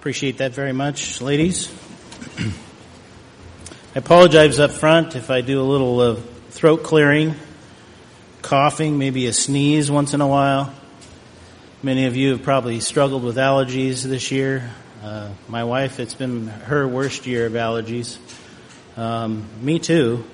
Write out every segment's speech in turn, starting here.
Appreciate that very much, ladies. I apologize up front if I do a little throat clearing, coughing, maybe a sneeze once in a while. Many of you have probably struggled with allergies this year. My wife, it's been her worst year of allergies. Me too.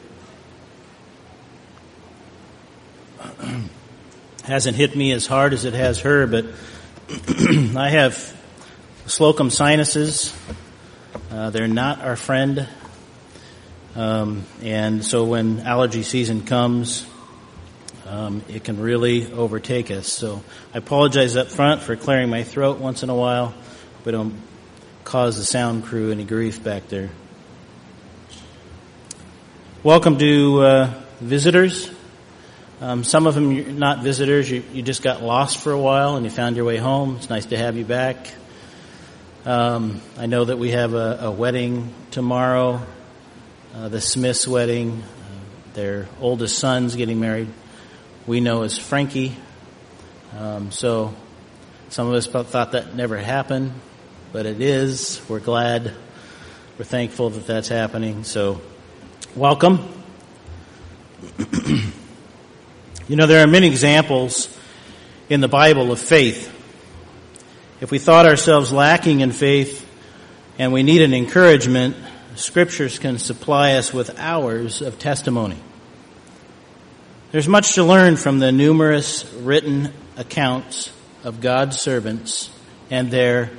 Hasn't hit me as hard as it has her, but I have Slocum sinuses. They're not our friend. And so when allergy season comes, it can really overtake us. So I apologize up front for clearing my throat once in a while, but don't cause the sound crew any grief back there. Welcome to visitors. Some of them you're not visitors. You just got lost for a while and you found your way home. It's nice to have you back. I know that we have a wedding tomorrow, the Smiths' wedding. Their oldest son's getting married. We know as Frankie. So some of us thought that never happened, but it is. We're glad. We're thankful that that's happening. So welcome. You know, there are many examples in the Bible of faith. If we thought ourselves lacking in faith and we need an encouragement, Scriptures can supply us with hours of testimony. There's much to learn from the numerous written accounts of God's servants and their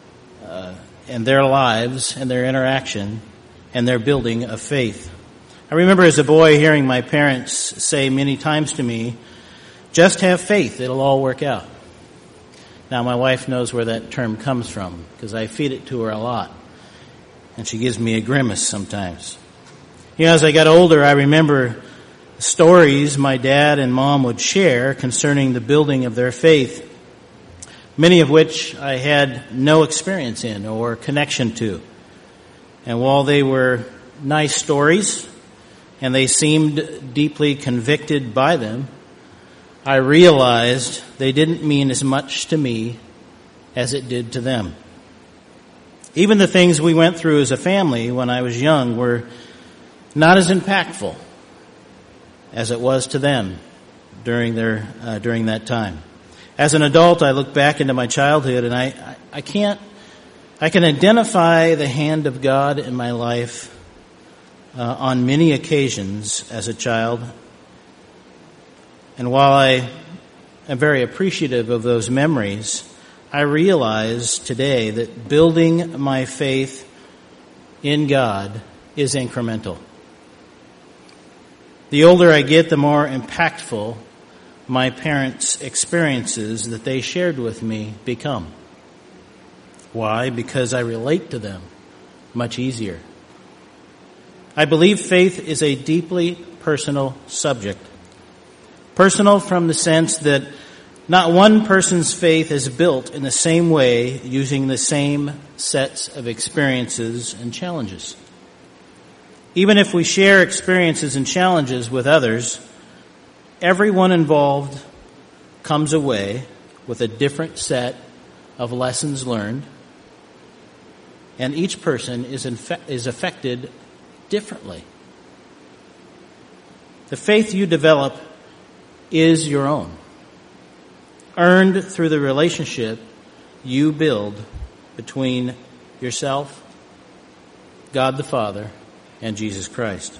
lives and their interaction and their building of faith. I remember as a boy hearing my parents say many times to me, "Just have faith, it'll all work out." Now my wife knows where that term comes from because I feed it to her a lot, and she gives me a grimace sometimes. You know, as I got older, I remember stories my dad and mom would share concerning the building of their faith, many of which I had no experience in or connection to. And while they were nice stories, and they seemed deeply convicted by them, I realized they didn't mean as much to me as it did to them. Even the things we went through as a family when I was young were not as impactful as it was to them during that time. As an adult, I look back into my childhood and I can identify the hand of God in my life on many occasions as a child. And while I am very appreciative of those memories, I realize today that building my faith in God is incremental. The older I get, the more impactful my parents' experiences that they shared with me become. Why? Because I relate to them much easier. I believe faith is a deeply personal subject. Personal from the sense that not one person's faith is built in the same way using the same sets of experiences and challenges. Even if we share experiences and challenges with others, everyone involved comes away with a different set of lessons learned, and each person is affected differently. The faith you develop is your own, earned through the relationship you build between yourself, God the Father, and Jesus Christ.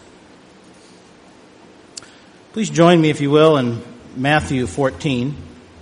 Please join me, if you will, in Matthew 14.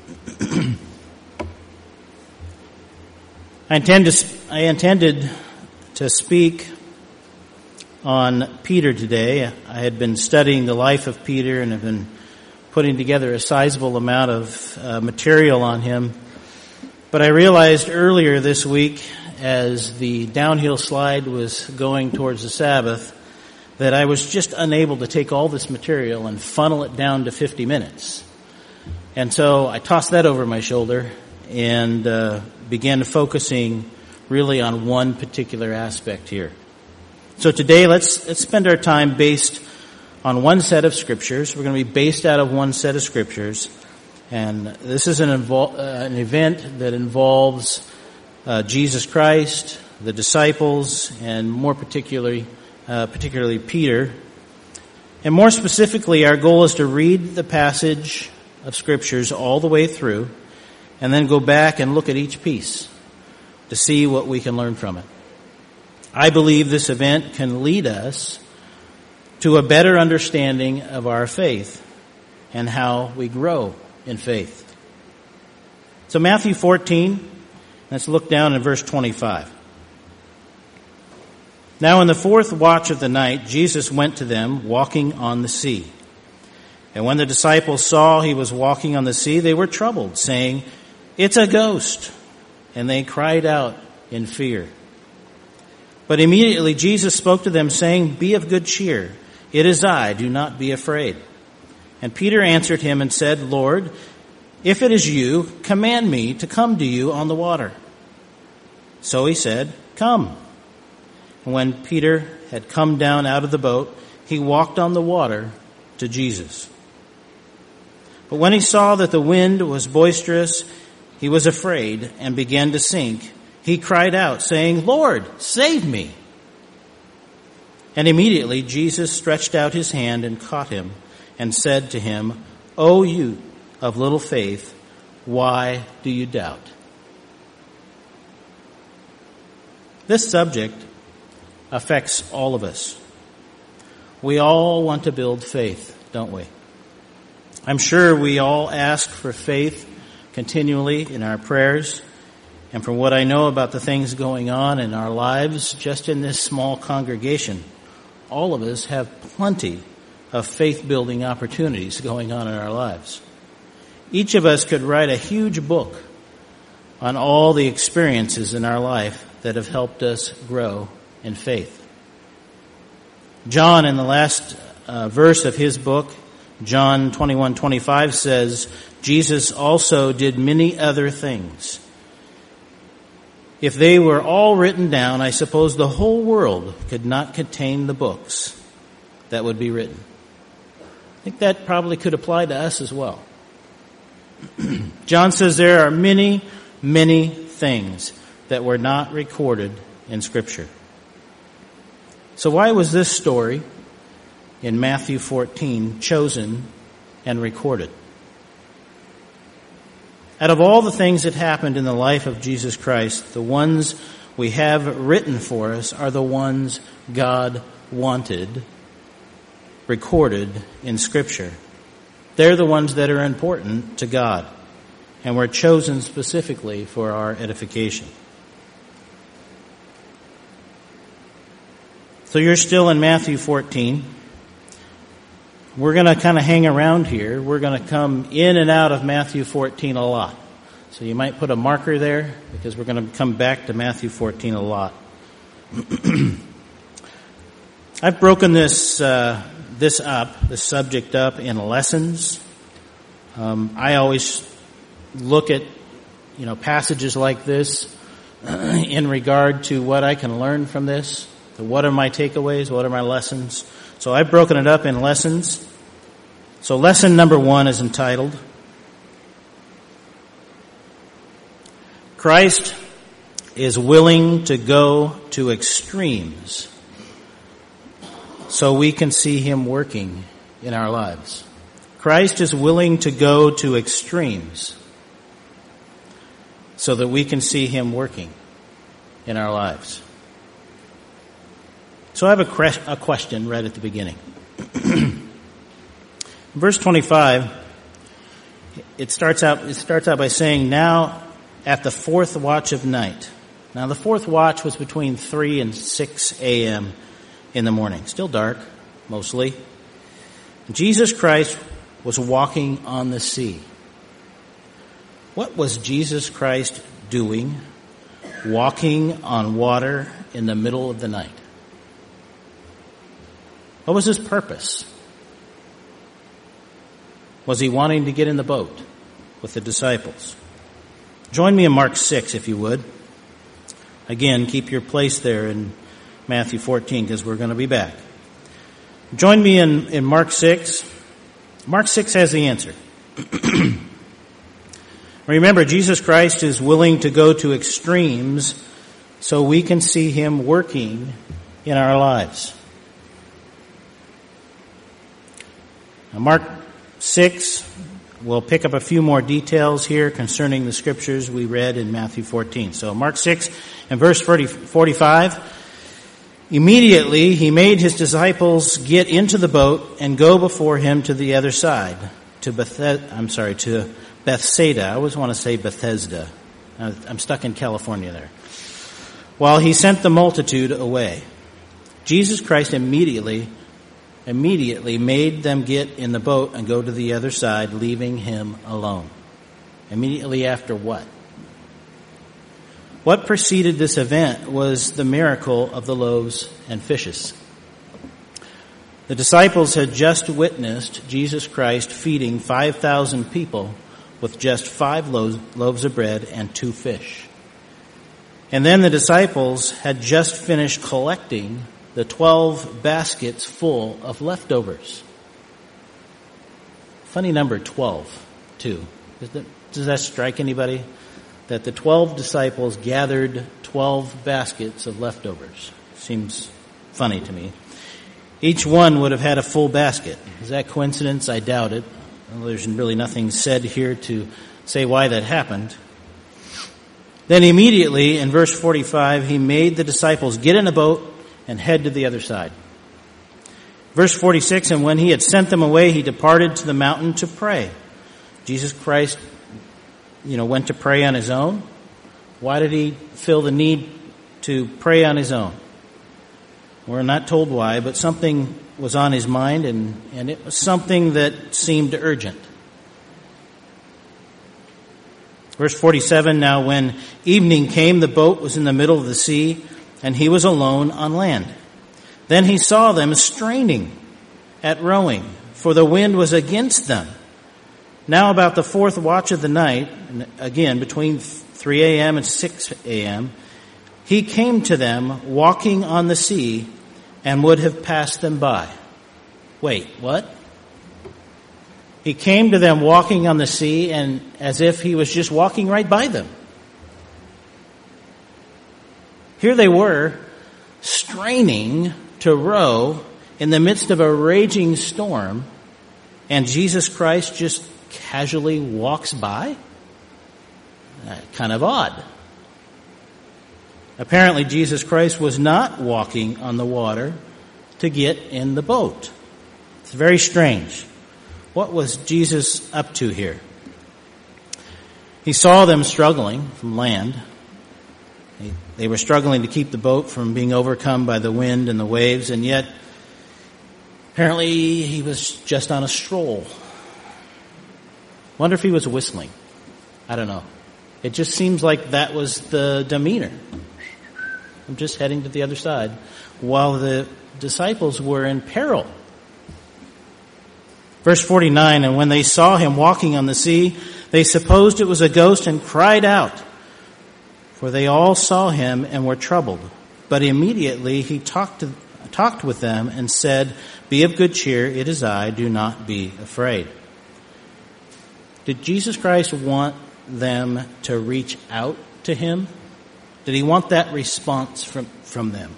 I intended to speak on Peter today. I had been studying the life of Peter and have been putting together a sizable amount of material on him. But I realized earlier this week, as the downhill slide was going towards the Sabbath, that I was just unable to take all this material and funnel it down to 50 minutes. And so I tossed that over my shoulder and began focusing really on one particular aspect here. So today, let's spend our time based on one set of scriptures. We're going to be based out of one set of scriptures. And this is an event that involves Jesus Christ, the disciples, and more particularly Peter. And more specifically, our goal is to read the passage of Scriptures all the way through and then go back and look at each piece to see what we can learn from it. I believe this event can lead us to a better understanding of our faith and how we grow in faith. So Matthew 14, let's look down in verse 25. Now in the fourth watch of the night, Jesus went to them walking on the sea. And when the disciples saw he was walking on the sea, they were troubled, saying, "It's a ghost." And they cried out in fear. But immediately Jesus spoke to them, saying, "Be of good cheer. It is I. Do not be afraid." And Peter answered him and said, "Lord, if it is you, command me to come to you on the water." So he said, "Come." And when Peter had come down out of the boat, he walked on the water to Jesus. But when he saw that the wind was boisterous, he was afraid and began to sink. He cried out, saying, "Lord, save me." And immediately Jesus stretched out his hand and caught him and said to him, "O you of little faith, why do you doubt?" This subject affects all of us. We all want to build faith, don't we? I'm sure we all ask for faith continually in our prayers. And from what I know about the things going on in our lives, just in this small congregation, all of us have plenty of faith-building opportunities going on in our lives. Each of us could write a huge book on all the experiences in our life that have helped us grow in faith. John, in the last verse of his book, John 21:25 says, Jesus also did many other things. If they were all written down, I suppose the whole world could not contain the books that would be written. I think that probably could apply to us as well. John says there are many, many things that were not recorded in Scripture. So why was this story in Matthew 14 chosen and recorded? Out of all the things that happened in the life of Jesus Christ, the ones we have written for us are the ones God wanted recorded in Scripture. They're the ones that are important to God and were chosen specifically for our edification. So you're still in Matthew 14. We're going to kind of hang around here. We're going to come in and out of Matthew 14 a lot. So you might put a marker there because we're going to come back to Matthew 14 a lot. I've broken this subject up in lessons. I always look at, passages like this in regard to what I can learn from this. So what are my takeaways? What are my lessons? So I've broken it up in lessons. So lesson number 1 is entitled, Christ is willing to go to extremes so we can see Him working in our lives. Christ is willing to go to extremes so that we can see Him working in our lives. So I have a question right at the beginning. Verse 25, it starts out by saying, now at the fourth watch of night. Now the fourth watch was between 3 and 6 a.m. in the morning. Still dark, mostly. Jesus Christ was walking on the sea. What was Jesus Christ doing walking on water in the middle of the night? What was his purpose? Was he wanting to get in the boat with the disciples? Join me in Mark 6, if you would. Again, keep your place there in Matthew 14 because we're going to be back. Join me in Mark 6. Mark 6 has the answer. Remember, Jesus Christ is willing to go to extremes so we can see him working in our lives. Now, Mark 6, we'll pick up a few more details here concerning the scriptures we read in Matthew 14. So Mark 6 and verse 45, immediately he made his disciples get into the boat and go before him to the other side, to Bethsaida. I always want to say Bethesda. I'm stuck in California there. While he sent the multitude away. Jesus Christ immediately made them get in the boat and go to the other side, leaving him alone. Immediately after what? What preceded this event was the miracle of the loaves and fishes. The disciples had just witnessed Jesus Christ feeding 5,000 people with just 5 loaves of bread and 2 fish. And then the disciples had just finished collecting the 12 baskets full of leftovers. Funny number 12, too. Does that strike anybody? That the 12 disciples gathered 12 baskets of leftovers. Seems funny to me. Each one would have had a full basket. Is that coincidence? I doubt it. Well, there's really nothing said here to say why that happened. Then immediately, in verse 45, he made the disciples get in a boat and head to the other side. Verse 46, and when he had sent them away, he departed to the mountain to pray. Jesus Christ, went to pray on his own. Why did he feel the need to pray on his own? We're not told why, but something was on his mind, and it was something that seemed urgent. Verse 47, now when evening came, the boat was in the middle of the sea, and he was alone on land. Then he saw them straining at rowing, for the wind was against them. Now about the 4th watch of the night, again between 3 a.m. and 6 a.m., he came to them walking on the sea and would have passed them by. Wait, what? He came to them walking on the sea and as if he was just walking right by them. Here they were, straining to row in the midst of a raging storm, and Jesus Christ just casually walks by? Kind of odd. Apparently, Jesus Christ was not walking on the water to get in the boat. It's very strange. What was Jesus up to here? He saw them struggling from land. They were struggling to keep the boat from being overcome by the wind and the waves, and yet apparently he was just on a stroll. Wonder if he was whistling. I don't know. It just seems like that was the demeanor. I'm just heading to the other side, while the disciples were in peril. Verse 49, and when they saw him walking on the sea, they supposed it was a ghost and cried out. For they all saw him and were troubled. But immediately he talked with them and said, be of good cheer, it is I, do not be afraid. Did Jesus Christ want them to reach out to him? Did he want that response from them?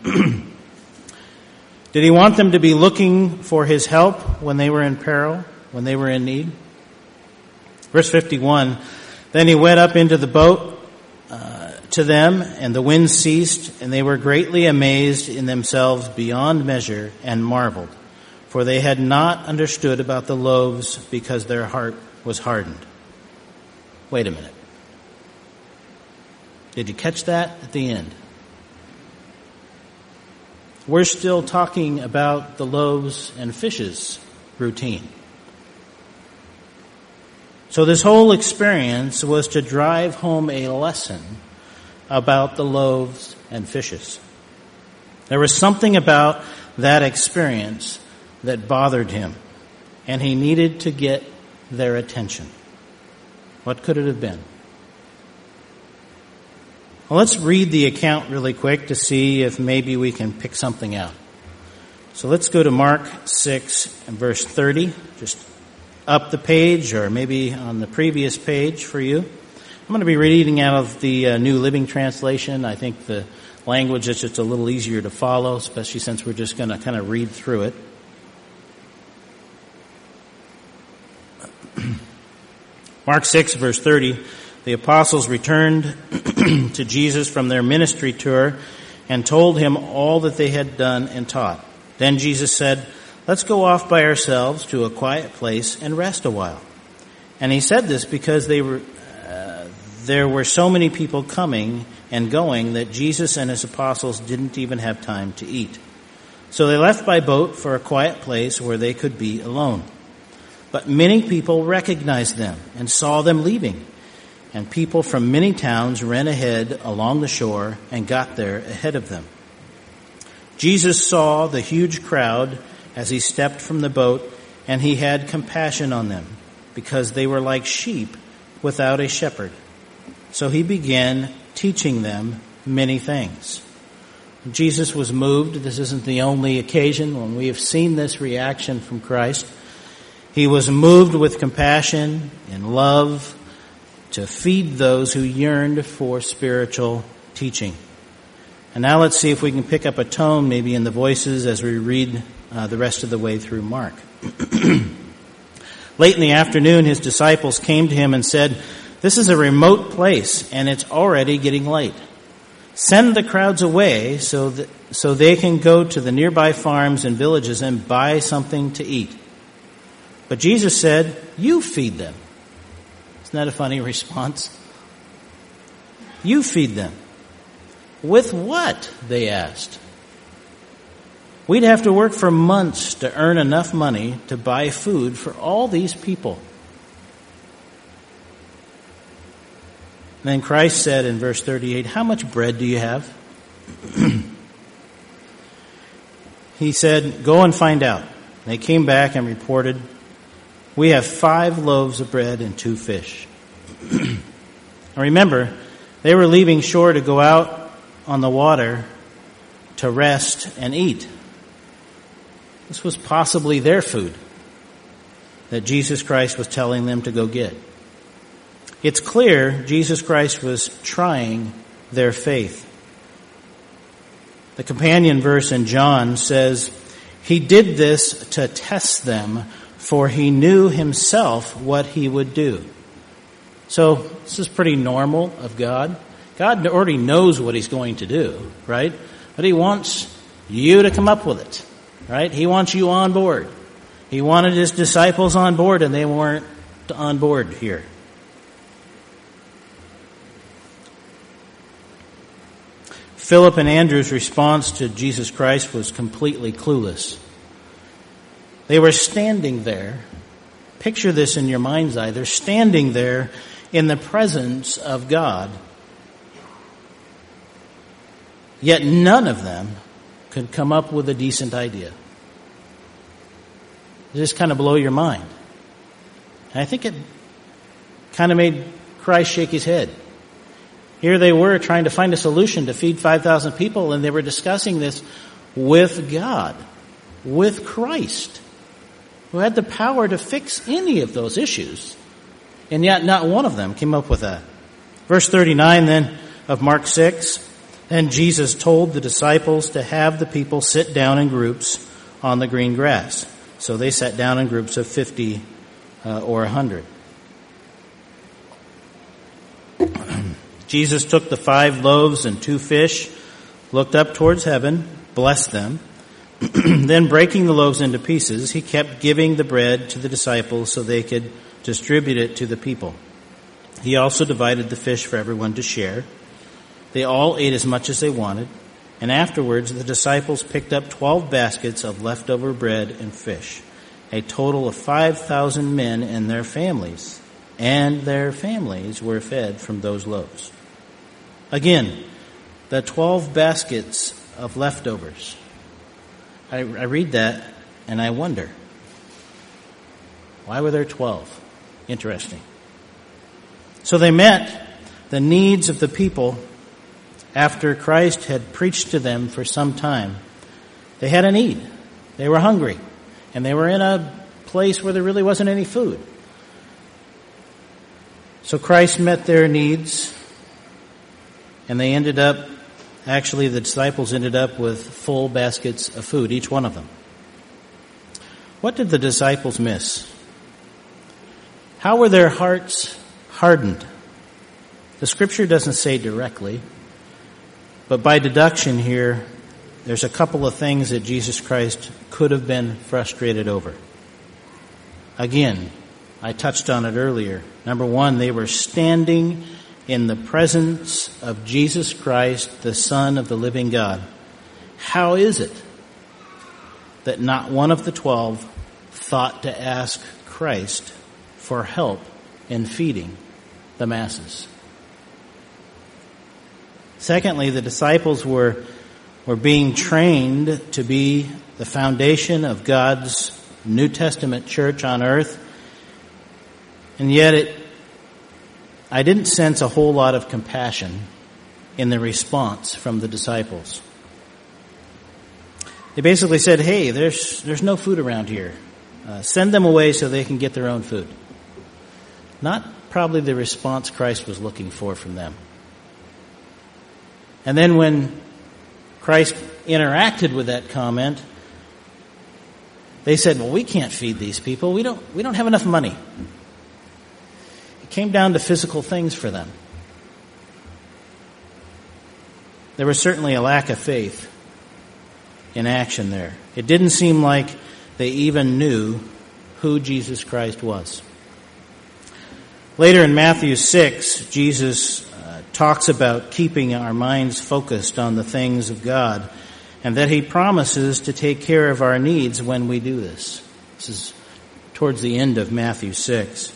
Did he want them to be looking for his help when they were in peril, when they were in need? Verse 51, then he went up into the boat to them, and the wind ceased, and they were greatly amazed in themselves beyond measure and marveled, for they had not understood about the loaves because their heart was hardened. Wait a minute. Did you catch that at the end? We're still talking about the loaves and fishes routine. So this whole experience was to drive home a lesson about the loaves and fishes. There was something about that experience that bothered him, and he needed to get their attention. What could it have been? Well, let's read the account really quick to see if maybe we can pick something out. So let's go to Mark 6 and verse 30. Just up the page or maybe on the previous page for you. I'm going to be reading out of the New Living Translation. I think the language is just a little easier to follow, especially since we're just going to kind of read through it. Mark 6, verse 30, the apostles returned to Jesus from their ministry tour and told him all that they had done and taught. Then Jesus said, "Let's go off by ourselves to a quiet place and rest a while." And he said this because there were so many people coming and going that Jesus and his apostles didn't even have time to eat. So they left by boat for a quiet place where they could be alone. But many people recognized them and saw them leaving. And people from many towns ran ahead along the shore and got there ahead of them. Jesus saw the huge crowd as he stepped from the boat, and he had compassion on them because they were like sheep without a shepherd. So he began teaching them many things. Jesus was moved. This isn't the only occasion when we have seen this reaction from Christ. He was moved with compassion and love to feed those who yearned for spiritual teaching. And now let's see if we can pick up a tone maybe in the voices as we read the rest of the way through Mark. Late in the afternoon, his disciples came to him and said, "This is a remote place, and it's already getting late. Send the crowds away so they can go to the nearby farms and villages and buy something to eat." But Jesus said, "You feed them." Isn't that a funny response? You feed them. With what? They asked. We'd have to work for months to earn enough money to buy food for all these people. Then Christ said in verse 38, "How much bread do you have?" He said, "Go and find out." They came back and reported, "We have 5 loaves of bread and 2 fish. Now remember, they were leaving shore to go out on the water to rest and eat. This was possibly their food that Jesus Christ was telling them to go get. It's clear Jesus Christ was trying their faith. The companion verse in John says, "He did this to test them, for he knew himself what he would do." So this is pretty normal of God. God already knows what he's going to do, right? But he wants you to come up with it, right? He wants you on board. He wanted his disciples on board, and they weren't on board here. Philip and Andrew's response to Jesus Christ was completely clueless. They were standing there. Picture this in your mind's eye. They're standing there in the presence of God. Yet none of them could come up with a decent idea. It just kind of blow your mind. And I think it kind of made Christ shake his head. Here they were trying to find a solution to feed 5,000 people, and they were discussing this with God, with Christ, who had the power to fix any of those issues. And yet not one of them came up with that. Verse 39 then of Mark 6, "Then Jesus told the disciples to have the people sit down in groups on the green grass. So they sat down in groups of 50 or 100. Jesus took the 5 loaves and 2 fish, looked up towards heaven, blessed them. Then breaking the loaves into pieces, he kept giving the bread to the disciples so they could distribute it to the people. He also divided the fish for everyone to share. They all ate as much as they wanted, and afterwards the disciples picked up 12 baskets of leftover bread and fish, a total of 5,000 men and their families were fed from those loaves. Again, the 12 baskets of leftovers. I read that and I wonder, why were there 12? Interesting. So they met the needs of the people after Christ had preached to them for some time. They had a need. They were hungry. And they were in a place where there really wasn't any food. So Christ met their needs, and the disciples ended up with full baskets of food, each one of them. What did the disciples miss? How were their hearts hardened? The scripture doesn't say directly, but by deduction here, there's a couple of things that Jesus Christ could have been frustrated over. Again, I touched on it earlier. Number one, they were standing in the presence of Jesus Christ, the Son of the living God. How is it that not one of the 12 thought to ask Christ for help in feeding the masses? Secondly, the disciples were being trained to be the foundation of God's New Testament church on earth, and yet I didn't sense a whole lot of compassion in the response from the disciples. They basically said, hey, there's no food around here. Send them away so they can get their own food. Not probably the response Christ was looking for from them. And then when Christ interacted with that comment, they said, well, we can't feed these people. We don't have enough money. It came down to physical things for them. There was certainly a lack of faith in action there. It didn't seem like they even knew who Jesus Christ was. Later in Matthew 6, Jesus talks about keeping our minds focused on the things of God, and that he promises to take care of our needs when we do this. This is towards the end of Matthew 6.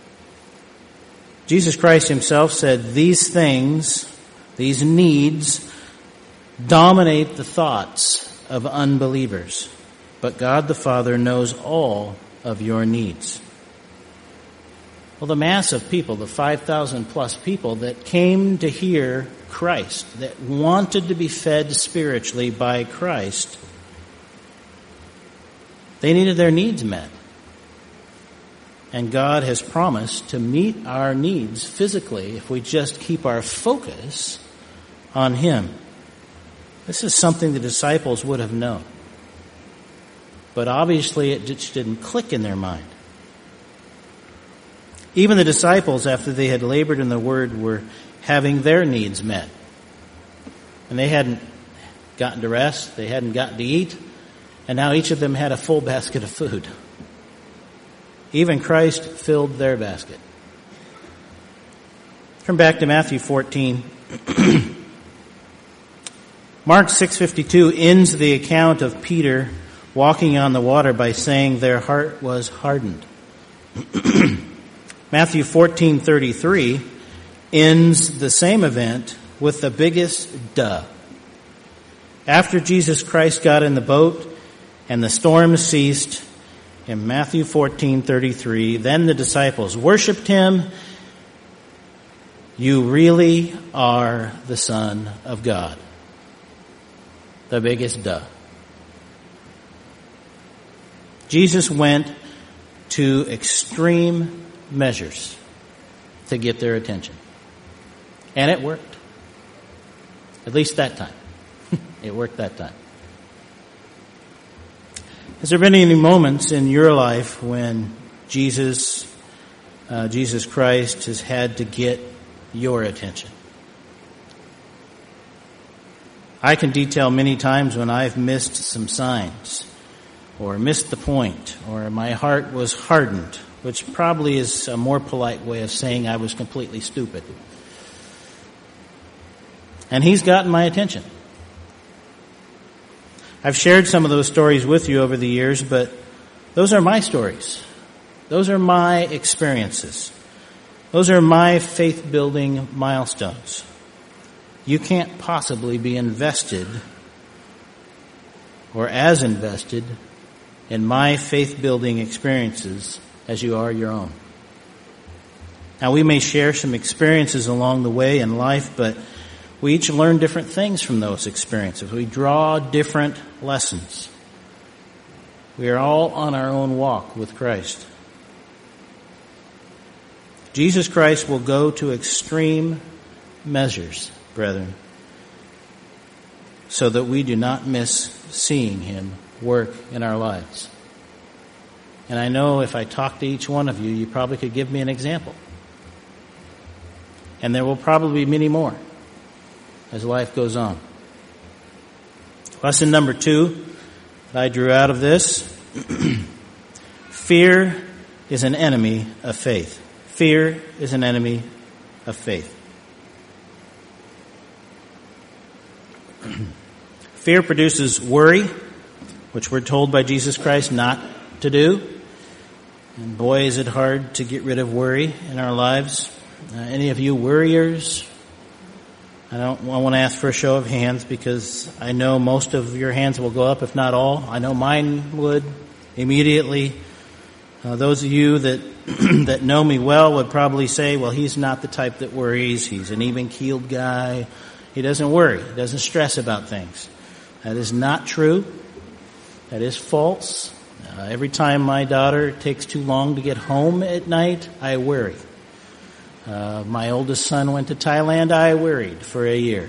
Jesus Christ himself said, these things, these needs, dominate the thoughts of unbelievers, but God the Father knows all of your needs. Well, the mass of people, the 5,000 plus people that came to hear Christ, that wanted to be fed spiritually by Christ, they needed their needs met. And God has promised to meet our needs physically if we just keep our focus on Him. This is something the disciples would have known. But obviously it just didn't click in their mind. Even the disciples, after they had labored in the Word, were having their needs met. And they hadn't gotten to rest, they hadn't gotten to eat, and now each of them had a full basket of food. Even Christ filled their basket. Turn back to Matthew 14. Mark 6:52 ends the account of Peter walking on the water by saying their heart was hardened. Matthew 14:33 ends the same event with the biggest duh. After Jesus Christ got in the boat and the storm ceased, in Matthew 14:33, then the disciples worshipped him. You really are the Son of God. The biggest duh. Jesus went to extreme measures to get their attention. And it worked. At least that time. It worked that time. Has there been any moments in your life when Jesus Christ has had to get your attention? I can detail many times when I've missed some signs, or missed the point, or my heart was hardened, which probably is a more polite way of saying I was completely stupid. And he's gotten my attention. I've shared some of those stories with you over the years, but those are my stories. Those are my experiences. Those are my faith-building milestones. You can't possibly be invested or as invested in my faith-building experiences as you are your own. Now, we may share some experiences along the way in life, but we each learn different things from those experiences. We draw different lessons. We are all on our own walk with Christ. Jesus Christ will go to extreme measures, brethren, so that we do not miss seeing him work in our lives. And I know if I talk to each one of you, you probably could give me an example. And there will probably be many more as life goes on. Lesson number 2 that I drew out of this: fear is an enemy of faith. Fear is an enemy of faith. Fear produces worry, which we're told by Jesus Christ not to do. And boy, is it hard to get rid of worry in our lives. Any of you worriers? I want to ask for a show of hands because I know most of your hands will go up, if not all. I know mine would immediately. Those of you that that know me well would probably say, well, he's not the type that worries. He's an even-keeled guy. He doesn't worry. He doesn't stress about things. That is not true. That is false. Every time my daughter takes too long to get home at night, I worry. My oldest son went to Thailand. I worried for a year.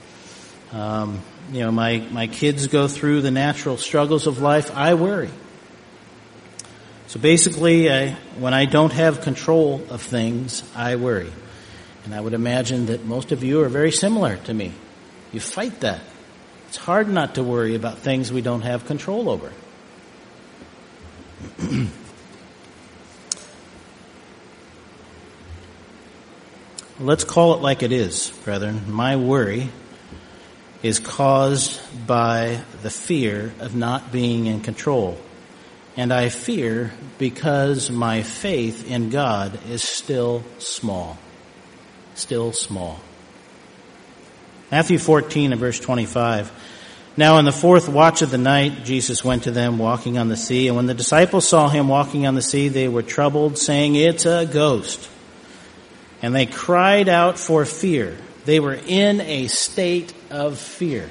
My kids go through the natural struggles of life. I worry. So basically, when I don't have control of things, I worry. And I would imagine that most of you are very similar to me. You fight that. It's hard not to worry about things we don't have control over. Let's call it like it is, brethren. My worry is caused by the fear of not being in control. And I fear because my faith in God is still small. Still small. Matthew 14 and verse 25. Now in the 4th watch of the night, Jesus went to them walking on the sea. And when the disciples saw him walking on the sea, they were troubled, saying, "It's a ghost." And they cried out for fear. They were in a state of fear.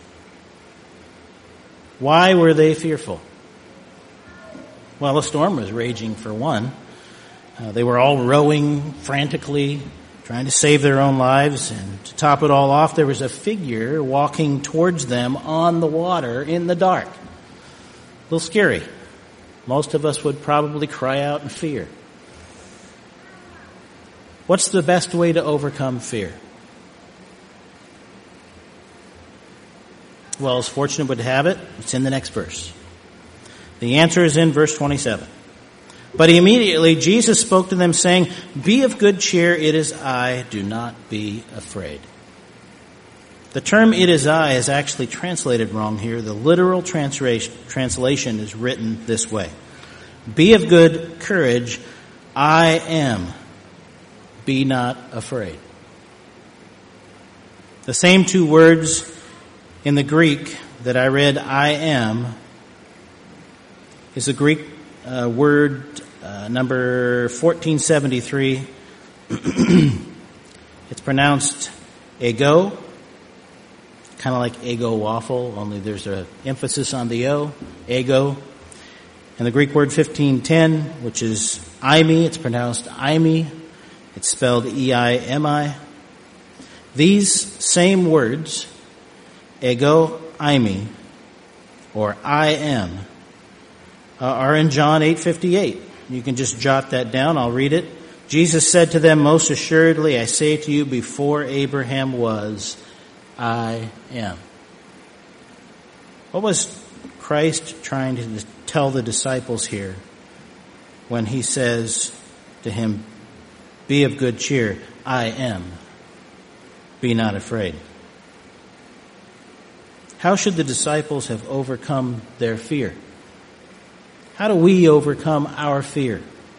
Why were they fearful? Well, a storm was raging for one. They were all rowing frantically, trying to save their own lives. And to top it all off, there was a figure walking towards them on the water in the dark. A little scary. Most of us would probably cry out in fear. What's the best way to overcome fear? Well, as fortune would have it, it's in the next verse. The answer is in verse 27. But immediately Jesus spoke to them, saying, "Be of good cheer, it is I, do not be afraid." The term "it is I" is actually translated wrong here. The literal translation is written this way: "Be of good courage, I am. Be not afraid." The same two words in the Greek that I read, "I am," is the Greek word number 1473. It's pronounced ego, kind of like Eggo waffle, only there's an emphasis on the O, ego. And the Greek word 1510, which is eimi, it's pronounced eimi. It's spelled E-I-M-I. These same words, ego, eimi, or I am, are in John 8:58. You can just jot that down. I'll read it. Jesus said to them, "Most assuredly, I say to you, before Abraham was, I am." What was Christ trying to tell the disciples here when he says to him, "Be of good cheer, I am. Be not afraid"? How should the disciples have overcome their fear? How do we overcome our fear?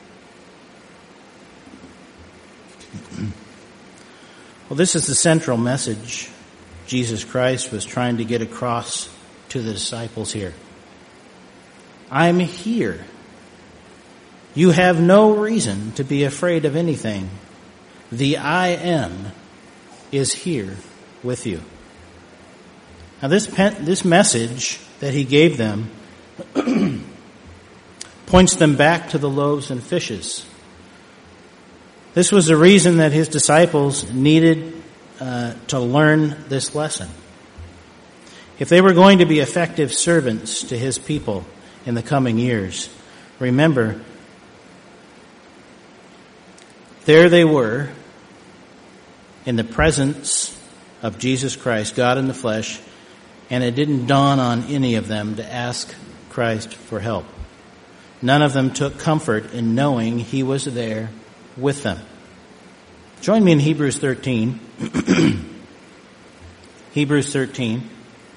Well, this is the central message Jesus Christ was trying to get across to the disciples here. I'm here. You have no reason to be afraid of anything. The I am is here with you. Now this message that he gave them points them back to the loaves and fishes. This was the reason that his disciples needed to learn this lesson. If they were going to be effective servants to his people in the coming years, remember, there they were in the presence of Jesus Christ, God in the flesh, and it didn't dawn on any of them to ask Christ for help. None of them took comfort in knowing he was there with them. Join me in Hebrews 13. Hebrews 13.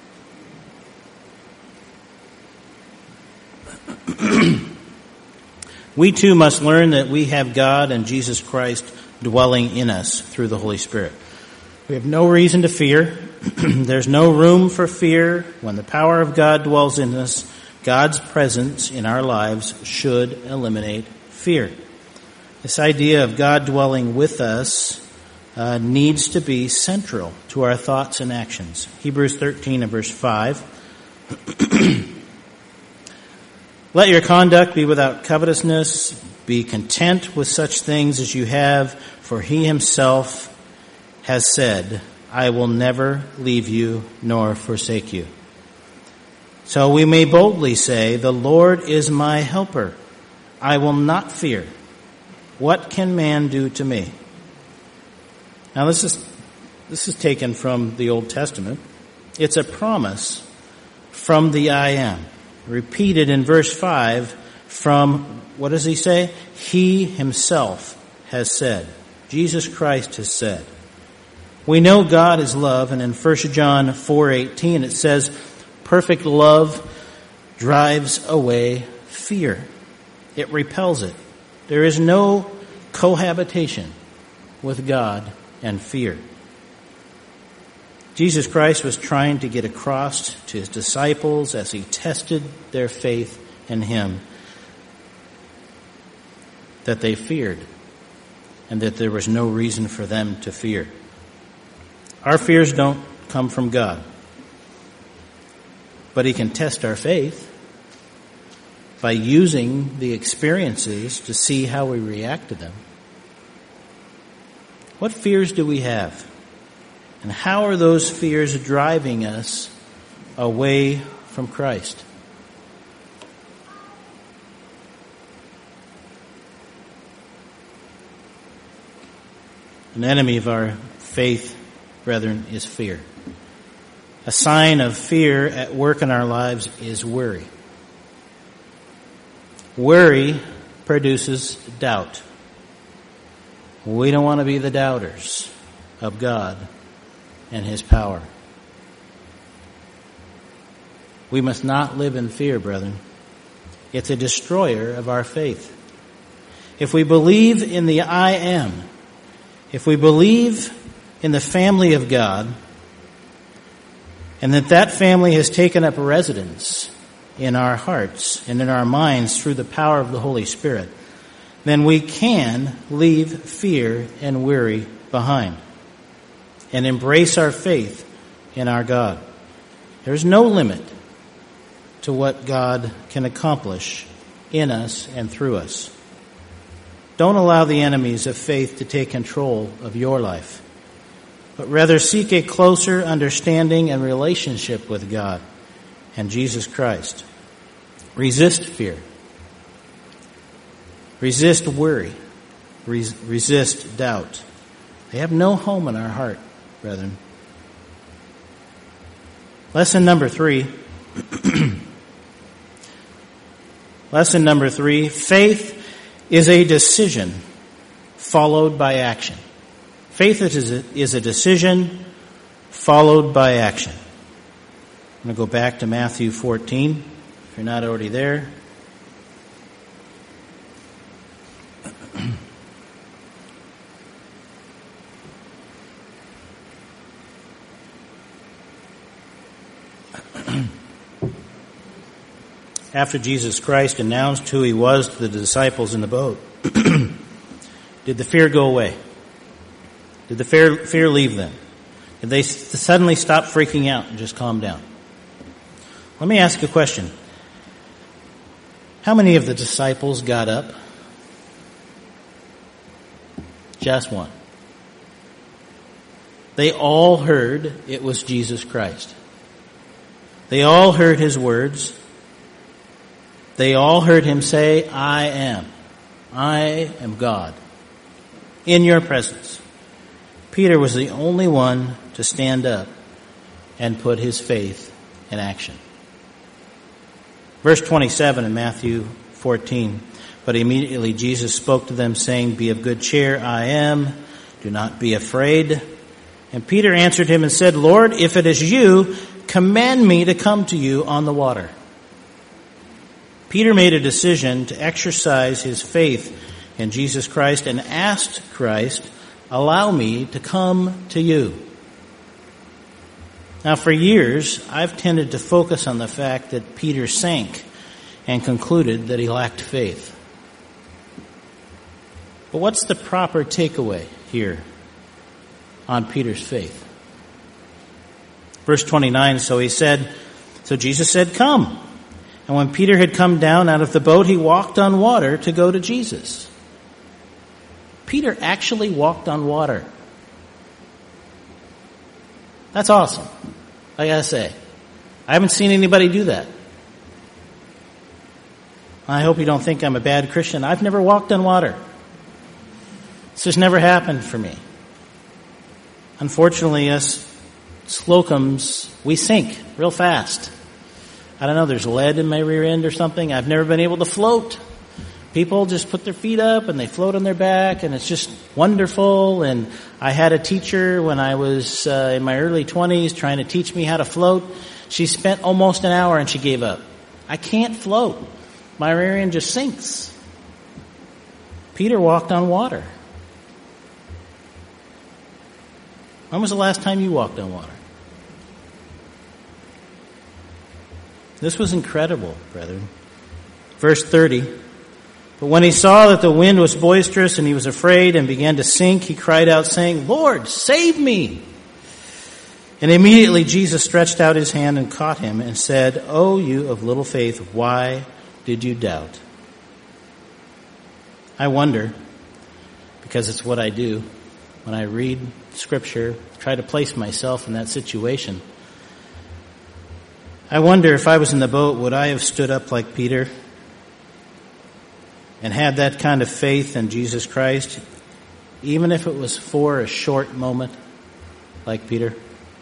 We too must learn that we have God and Jesus Christ dwelling in us through the Holy Spirit. We have no reason to fear. There's no room for fear. When the power of God dwells in us, God's presence in our lives should eliminate fear. This idea of God dwelling with us needs to be central to our thoughts and actions. Hebrews 13 and verse 5. Let your conduct be without covetousness. Be content with such things as you have, for he himself has said, I will never leave you nor forsake you. So we may boldly say, the Lord is my helper. I will not fear. What can man do to me? Now this is taken from the Old Testament. It's a promise from the I Am. Repeated in verse 5 from, what does he say? He himself has said. Jesus Christ has said. We know God is love, and in 1 John 4:18 it says, perfect love drives away fear. It repels it. There is no cohabitation with God and fear. Jesus Christ was trying to get across to his disciples as he tested their faith in him that they feared and that there was no reason for them to fear. Our fears don't come from God, but he can test our faith by using the experiences to see how we react to them. What fears do we have? And how are those fears driving us away from Christ? An enemy of our faith, brethren, is fear. A sign of fear at work in our lives is worry. Worry produces doubt. We don't want to be the doubters of God and his power. We must not live in fear, brethren. It's a destroyer of our faith. If we believe in the I Am, if we believe in the family of God, and that family has taken up residence in our hearts and in our minds through the power of the Holy Spirit, then we can leave fear and worry behind and embrace our faith in our God. There's no limit to what God can accomplish in us and through us. Don't allow the enemies of faith to take control of your life, but rather seek a closer understanding and relationship with God and Jesus Christ. Resist fear. Resist worry. Resist doubt. They have no home in our heart, brethren. Lesson number 3. Lesson number 3. Faith is a decision followed by action. Faith is a decision followed by action. I'm going to go back to Matthew 14, if you're not already there. After Jesus Christ announced who he was to the disciples in the boat, did the fear go away? Did the fear leave them? Did they suddenly stop freaking out and just calm down? Let me ask a question. How many of the disciples got up? Just one. They all heard it was Jesus Christ. They all heard his words. They all heard him say, I am God, in your presence. Peter was the only one to stand up and put his faith in action. Verse 27 in Matthew 14. But immediately Jesus spoke to them, saying, Be of good cheer, I am. Do not be afraid. And Peter answered him and said, Lord, if it is you, command me to come to you on the water. Peter made a decision to exercise his faith in Jesus Christ and asked Christ, allow me to come to you. Now, for years, I've tended to focus on the fact that Peter sank and concluded that he lacked faith. But what's the proper takeaway here on Peter's faith? Verse 29, so Jesus said, come. And when Peter had come down out of the boat, he walked on water to go to Jesus. Peter actually walked on water. That's awesome. I gotta say. I haven't seen anybody do that. I hope you don't think I'm a bad Christian. I've never walked on water. This has never happened for me. Unfortunately, us Slocums, we sink real fast. I don't know, there's lead in my rear end or something. I've never been able to float. People just put their feet up and they float on their back, and it's just wonderful. And I had a teacher when I was in my early 20s trying to teach me how to float. She spent almost an hour and she gave up. I can't float. My rear end just sinks. Peter walked on water. When was the last time you walked on water? This was incredible, brethren. Verse 30. But when he saw that the wind was boisterous and he was afraid and began to sink, he cried out, saying, Lord, save me! And immediately Jesus stretched out his hand and caught him and said, O you of little faith, why did you doubt? I wonder, because it's what I do, when I read Scripture, try to place myself in that situation. I wonder if I was in the boat, would I have stood up like Peter and had that kind of faith in Jesus Christ, even if it was for a short moment like Peter?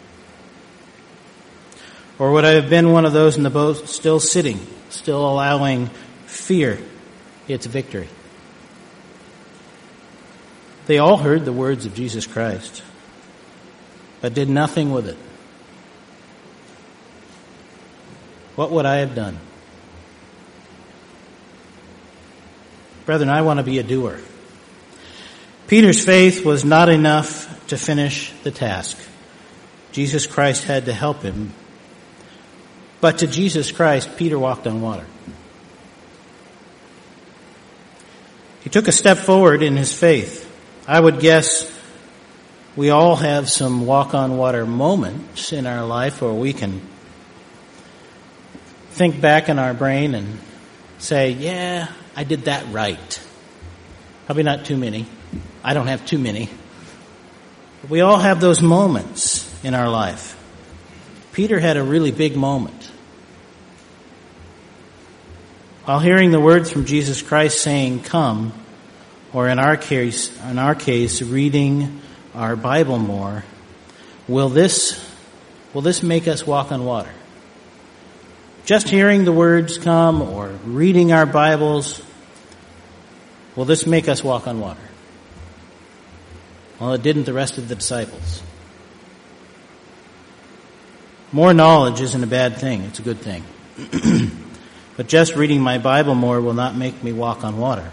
Or would I have been one of those in the boat still sitting, still allowing fear its victory? They all heard the words of Jesus Christ, but did nothing with it. What would I have done? Brethren, I want to be a doer. Peter's faith was not enough to finish the task. Jesus Christ had to help him. But to Jesus Christ, Peter walked on water. He took a step forward in his faith. I would guess we all have some walk on water moments in our life where we can think back in our brain and say, yeah, I did that right. Probably not too many. I don't have too many. But we all have those moments in our life. Peter had a really big moment. While hearing the words from Jesus Christ saying, come, or in our case, reading our Bible more, will this make us walk on water? Just hearing the words come or reading our Bibles, will this make us walk on water? Well, it didn't the rest of the disciples. More knowledge isn't a bad thing. It's a good thing. But just reading my Bible more will not make me walk on water.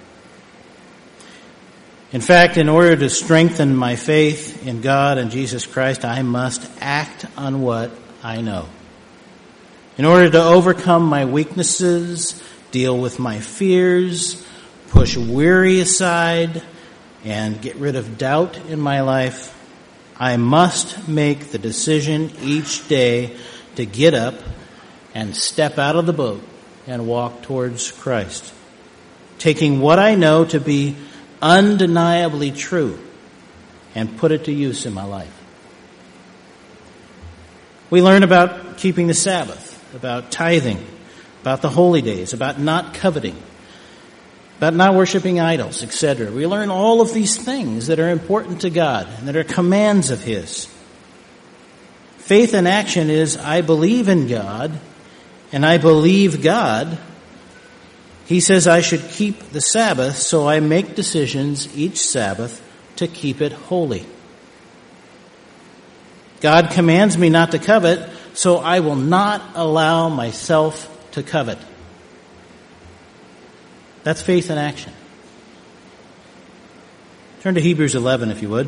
In fact, in order to strengthen my faith in God and Jesus Christ, I must act on what I know. In order to overcome my weaknesses, deal with my fears, push worry aside, and get rid of doubt in my life, I must make the decision each day to get up and step out of the boat and walk towards Christ, taking what I know to be undeniably true and put it to use in my life. We learn about keeping the Sabbath, about tithing, about the holy days, about not coveting, about not worshiping idols, etc. We learn all of these things that are important to God and that are commands of His. Faith in action is, I believe in God, and I believe God. He says I should keep the Sabbath, so I make decisions each Sabbath to keep it holy. God commands me not to covet, so I will not allow myself to covet. That's faith in action. Turn to Hebrews 11, if you would.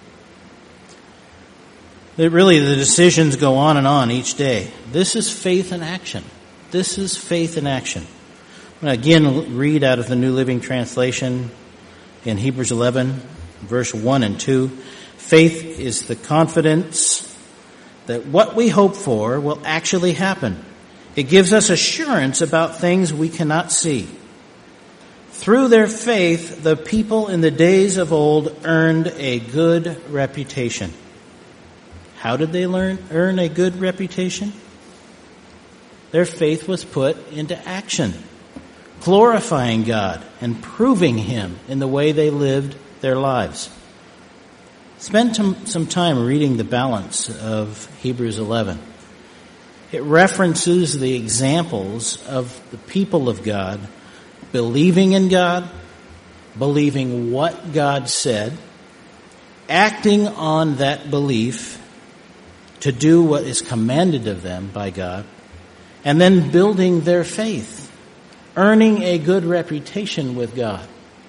Really, the decisions go on and on each day. This is faith in action. This is faith in action. I'm going to again read out of the New Living Translation in Hebrews 11, verse 1 and 2. Faith is the confidence that what we hope for will actually happen. It gives us assurance about things we cannot see. Through their faith, the people in the days of old earned a good reputation. How did they earn a good reputation? Their faith was put into action, glorifying God and proving Him in the way they lived their lives. Spend some time reading the balance of Hebrews 11. It references the examples of the people of God believing in God, believing what God said, acting on that belief to do what is commanded of them by God, and then building their faith, earning a good reputation with God.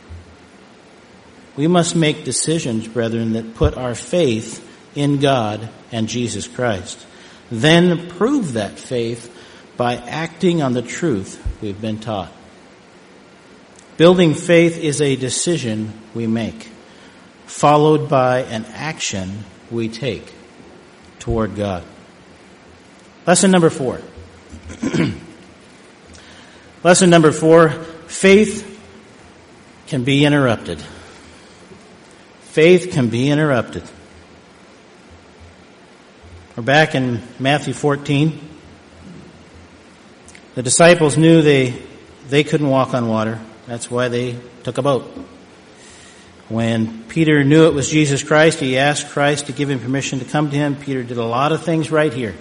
We must make decisions, brethren, that put our faith in God and Jesus Christ. Then prove that faith by acting on the truth we've been taught. Building faith is a decision we make, followed by an action we take toward God. Lesson number 4. Lesson number 4, faith can be interrupted. Faith can be interrupted. We're back in Matthew 14. The disciples knew they couldn't walk on water. That's why they took a boat. When Peter knew it was Jesus Christ, he asked Christ to give him permission to come to him. Peter did a lot of things right here.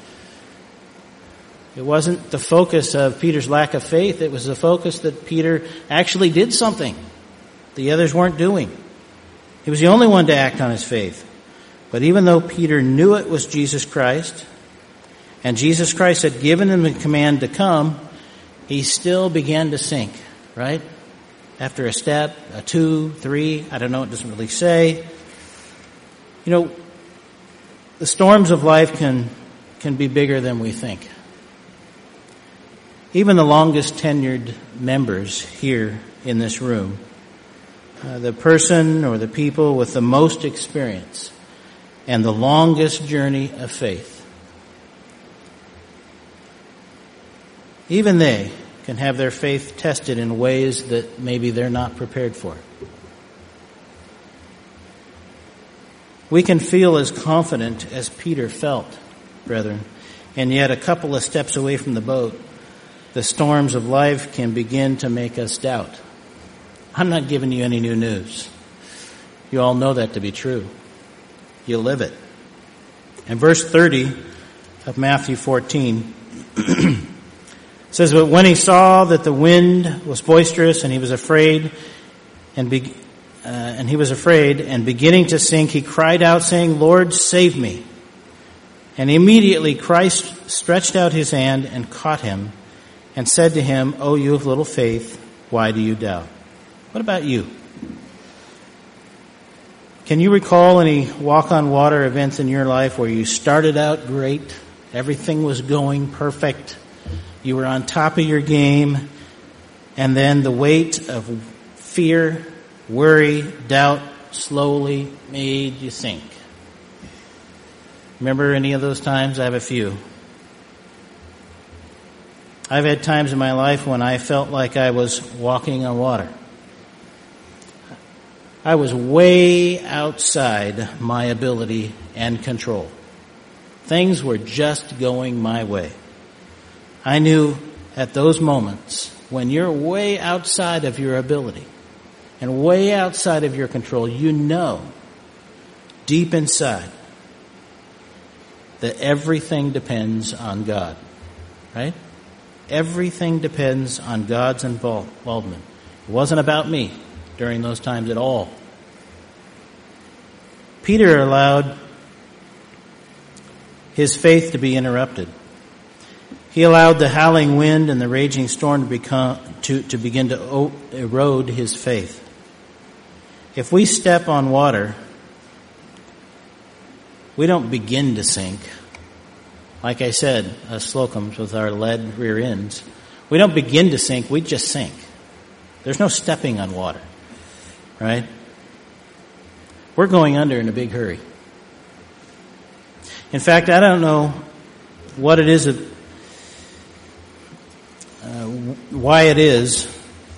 It wasn't the focus of Peter's lack of faith. It was the focus that Peter actually did something the others weren't doing. He was the only one to act on his faith. But even though Peter knew it was Jesus Christ, and Jesus Christ had given him the command to come, he still began to sink, right? After a step, a 2, 3, I don't know, it doesn't really say. You know, the storms of life can be bigger than we think. Even the longest tenured members here in this room, the person or the people with the most experience and the longest journey of faith, even they can have their faith tested in ways that maybe they're not prepared for. We can feel as confident as Peter felt, brethren, and yet a couple of steps away from the boat, the storms of life can begin to make us doubt. I'm not giving you any new news. You all know that to be true. You live it. And verse 30 of Matthew 14 says, "But when he saw that the wind was boisterous and he was afraid, and beginning to sink, he cried out, saying, 'Lord, save me.' And immediately Christ stretched out his hand and caught him and said to him, 'O you of little faith, why do you doubt?'" What about you? Can you recall any walk-on-water events in your life where you started out great, everything was going perfect, you were on top of your game, and then the weight of fear, worry, doubt slowly made you sink? Remember any of those times? I have a few. I've had times in my life when I felt like I was walking on water. I was way outside my ability and control. Things were just going my way. I knew at those moments when you're way outside of your ability and way outside of your control, you know deep inside that everything depends on God, right? Everything depends on God's involvement. It wasn't about me during those times at all. Peter allowed his faith to be interrupted. He allowed the howling wind and the raging storm to begin to erode his faith. If we step on water, we don't begin to sink. Like I said, us slocums with our lead rear ends, we don't begin to sink, we just sink. There's no stepping on water, right? We're going under in a big hurry. In fact, I don't know what it is, why it is.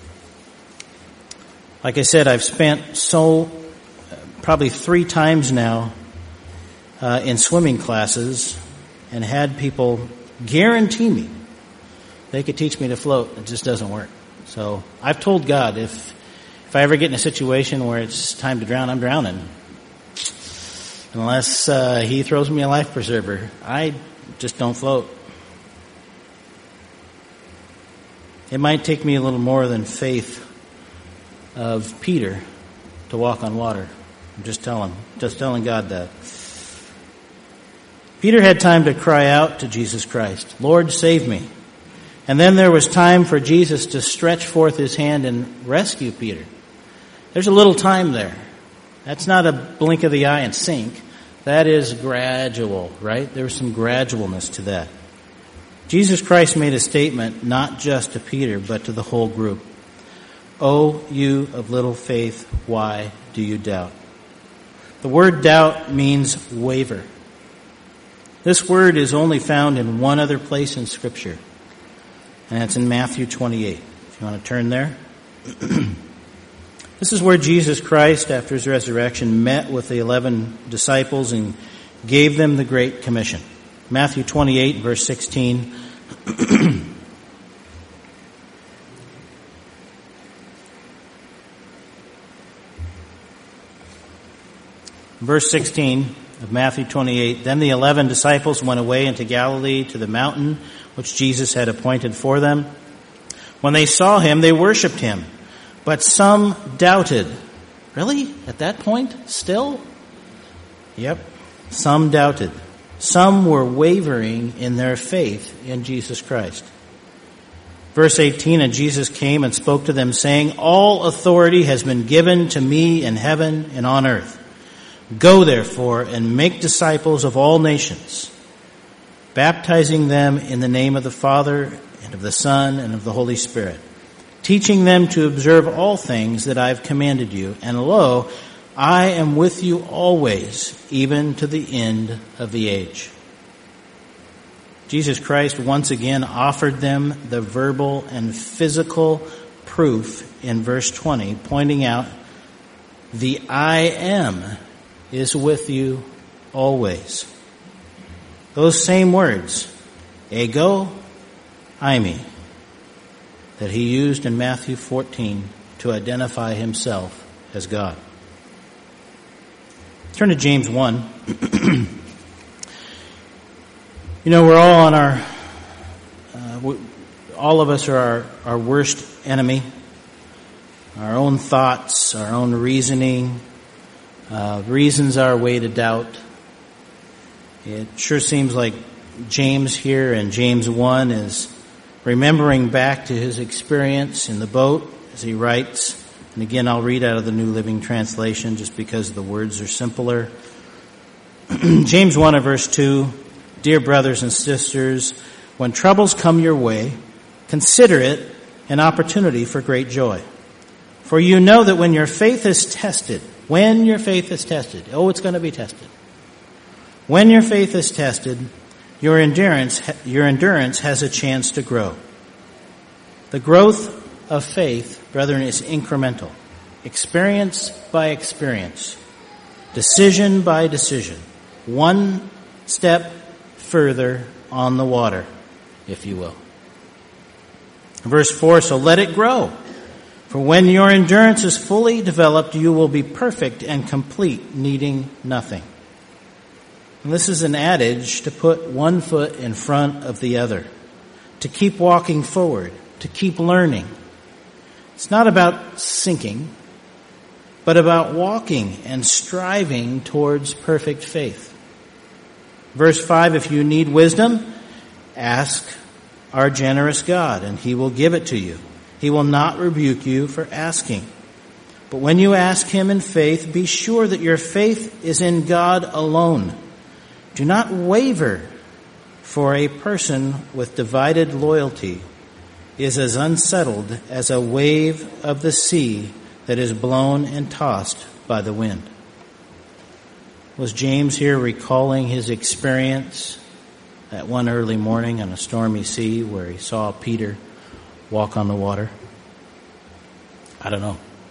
Like I said, I've spent probably 3 times now in swimming classes and had people guarantee me they could teach me to float. It just doesn't work. So I've told God, if I ever get in a situation where it's time to drown, I'm drowning. Unless He throws me a life preserver, I just don't float. It might take me a little more than faith of Peter to walk on water. I'm just telling God that. Peter had time to cry out to Jesus Christ, "Lord, save me." And then there was time for Jesus to stretch forth His hand and rescue Peter. There's a little time there. That's not a blink of the eye and sink. That is gradual, right? There's some gradualness to that. Jesus Christ made a statement not just to Peter, but to the whole group. "O you of little faith, why do you doubt?" The word doubt means waver. This word is only found in one other place in Scripture, and it's in Matthew 28. If you want to turn there. This is where Jesus Christ, after His resurrection, met with the 11 disciples and gave them the Great Commission. Matthew 28, verse 16. Verse 16 of Matthew 28, "Then the 11 disciples went away into Galilee to the mountain which Jesus had appointed for them. When they saw Him, they worshipped Him, but some doubted." Really? At that point? Still? Yep. Some doubted. Some were wavering in their faith in Jesus Christ. Verse 18, "And Jesus came and spoke to them, saying, 'All authority has been given to me in heaven and on earth. Go therefore and make disciples of all nations, baptizing them in the name of the Father and of the Son and of the Holy Spirit, teaching them to observe all things that I have commanded you. And lo, I am with you always, even to the end of the age.'" Jesus Christ once again offered them the verbal and physical proof in verse 20, pointing out the "I am" is with you always. Those same words, ego, eimi, that He used in Matthew 14 to identify Himself as God. Turn to James 1. You know, we're all on all of us are our worst enemy. Our own thoughts, our own reasoning, reasons our way to doubt. It sure seems like James here in James 1 is remembering back to his experience in the boat as he writes. And again, I'll read out of the New Living Translation just because the words are simpler. James 1 and verse 2, "Dear brothers and sisters, when troubles come your way, consider it an opportunity for great joy. For you know that when your faith is tested, it's going to be tested. When your faith is tested, your endurance has a chance to grow. The growth of faith, brethren, is incremental. Experience by experience. Decision by decision. One step further on the water, if you will. Verse 4, so let it grow. For when your endurance is fully developed, you will be perfect and complete, needing nothing. And this is an adage to put one foot in front of the other, to keep walking forward, to keep learning. It's not about sinking, but about walking and striving towards perfect faith. Verse 5, if you need wisdom, ask our generous God, and He will give it to you. He will not rebuke you for asking. But when you ask Him in faith, be sure that your faith is in God alone. Do not waver, for a person with divided loyalty is as unsettled as a wave of the sea that is blown and tossed by the wind. Was James here recalling his experience that one early morning on a stormy sea where he saw Peter walk on the water? I don't know.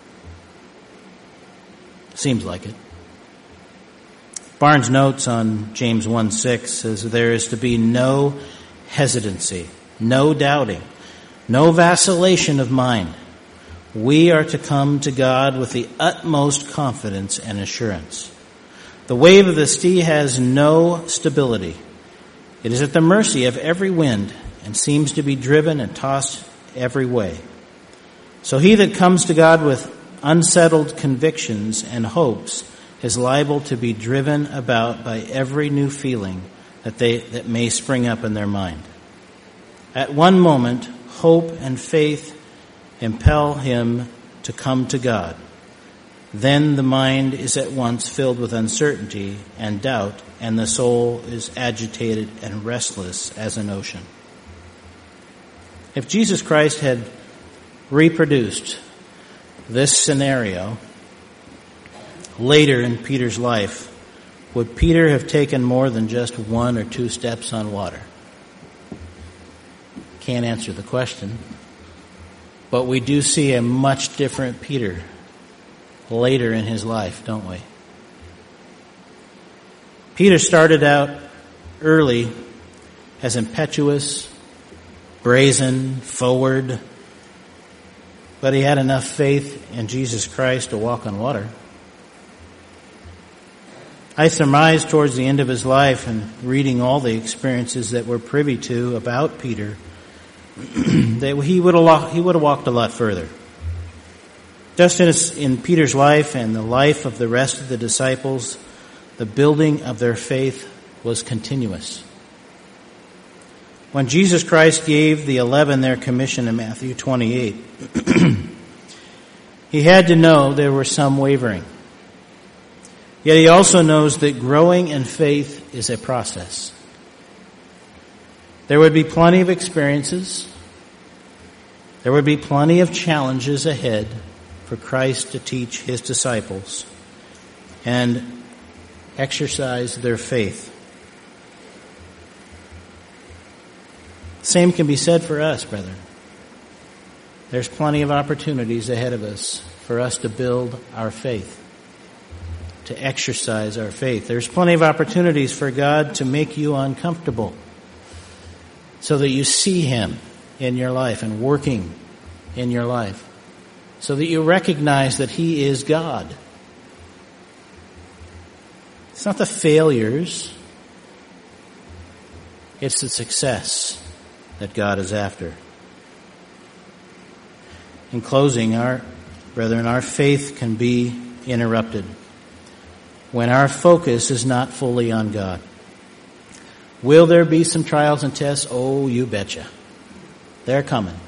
Seems like it. Barnes notes on James 1:6 says there is to be no hesitancy, no doubting, no vacillation of mind. We are to come to God with the utmost confidence and assurance. The wave of the sea has no stability. It is at the mercy of every wind and seems to be driven and tossed every way. So he that comes to God with unsettled convictions and hopes is liable to be driven about by every new feeling that may spring up in their mind. At one moment, hope and faith impel him to come to God. Then the mind is at once filled with uncertainty and doubt, and the soul is agitated and restless as an ocean. If Jesus Christ had reproduced this scenario later in Peter's life, would Peter have taken more than just 1 or 2 steps on water? Can't answer the question. But we do see a much different Peter later in his life, don't we? Peter started out early as impetuous, brazen, forward, but he had enough faith in Jesus Christ to walk on water. I surmise towards the end of his life and reading all the experiences that we're privy to about Peter that he would have walked a lot further. Just as in Peter's life and the life of the rest of the disciples, the building of their faith was continuous. When Jesus Christ gave the 11 their commission in Matthew 28, he had to know there were some wavering. Yet he also knows that growing in faith is a process. There would be plenty of experiences. There would be plenty of challenges ahead for Christ to teach his disciples and exercise their faith. Same can be said for us, brethren. There's plenty of opportunities ahead of us for us to build our faith, to exercise our faith. There's plenty of opportunities for God to make you uncomfortable so that you see him in your life and working in your life, so that you recognize that he is God. It's not the failures, it's the success that God is after. In closing, our faith can be interrupted when our focus is not fully on God. Will there be some trials and tests? Oh, you betcha. They're coming.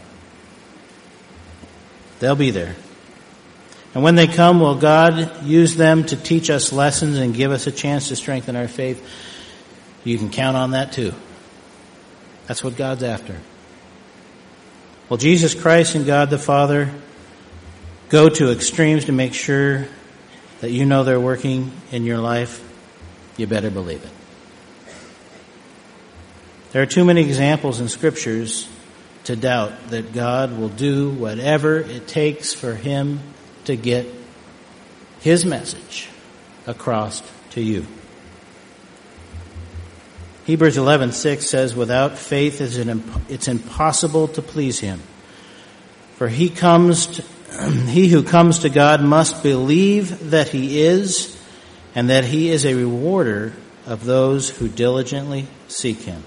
They'll be there. And when they come, will God use them to teach us lessons and give us a chance to strengthen our faith? You can count on that too. That's what God's after. Well, Jesus Christ and God the Father go to extremes to make sure that you know they're working in your life. You better believe it. There are too many examples in scriptures to doubt that God will do whatever it takes for him to get his message across to you. Hebrews 11:6 says, without faith it's impossible to please him. For he who comes to God must believe that he is, and that he is a rewarder of those who diligently seek him.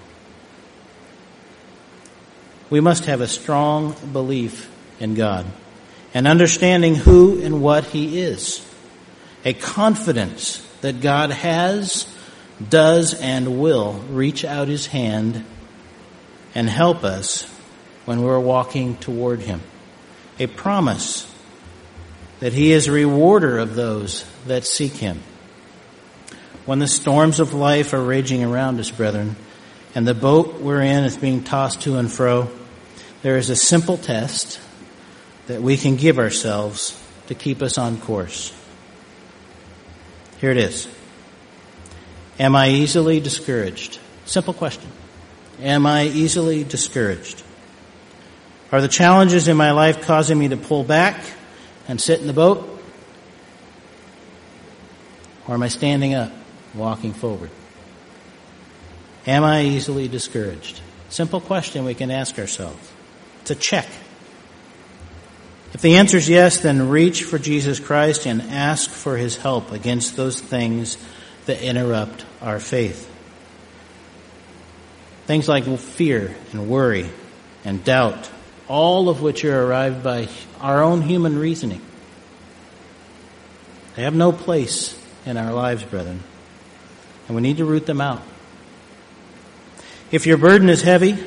We must have a strong belief in God, an understanding who and what he is, a confidence that God has, does, and will reach out his hand and help us when we're walking toward him, a promise that he is a rewarder of those that seek him. When the storms of life are raging around us, brethren, and the boat we're in is being tossed to and fro, there is a simple test that we can give ourselves to keep us on course. Here it is. Am I easily discouraged? Simple question. Am I easily discouraged? Are the challenges in my life causing me to pull back and sit in the boat? Or am I standing up, walking forward? Am I easily discouraged? Simple question we can ask ourselves. It's a check. If the answer is yes, then reach for Jesus Christ and ask for his help against those things that interrupt our faith. Things like fear and worry and doubt, all of which are arrived by our own human reasoning. They have no place in our lives, brethren, and we need to root them out. If your burden is heavy,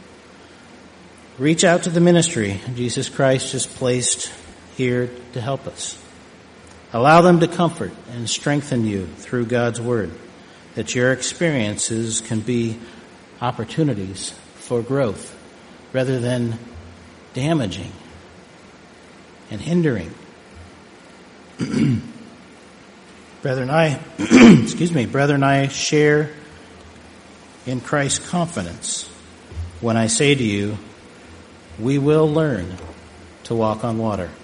reach out to the ministry Jesus Christ has placed here to help us. Allow them to comfort and strengthen you through God's Word, that your experiences can be opportunities for growth rather than damaging and hindering. Brethren, I share in Christ's confidence when I say to you, we will learn to walk on water.